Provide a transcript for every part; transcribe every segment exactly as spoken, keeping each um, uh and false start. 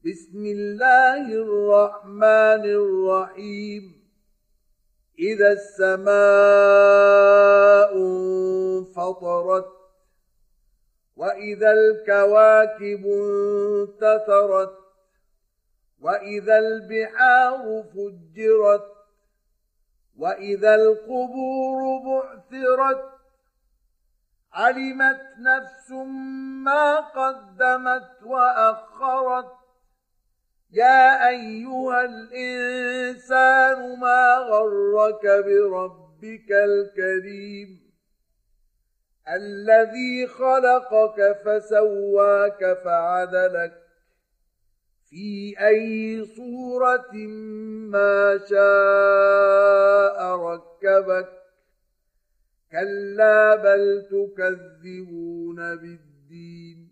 بسم الله الرحمن الرحيم. إذا السماء انفطرت وإذا الكواكب انتثرت وإذا البحار فجرت وإذا القبور بعثرت علمت نفس ما قدمت وأخرت يا أيها الإنسان ما غرك بربك الكريم الذي خلقك فسواك فعدلك في أي صورة ما شاء ركبك كلا بل تكذبون بالدين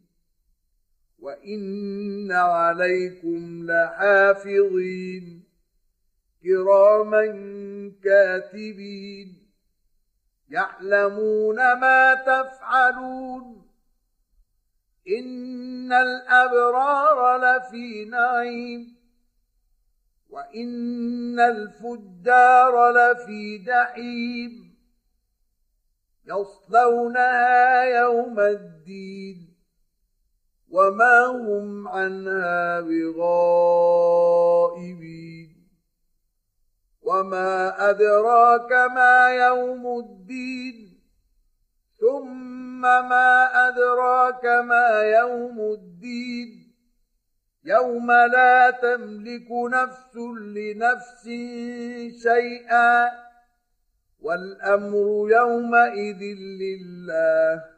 وإن عليكم لحافظين كراما كاتبين يعلمون ما تفعلون إن الأبرار لفي نعيم وإن الفجار لفي جحيم يصلونها يوم الدين وما هم عنها بغائبين وما أدراك ما يوم الدين ثم ما أدراك ما يوم الدين يوم لا تملك نفس لنفس شيئا والأمر يومئذ لله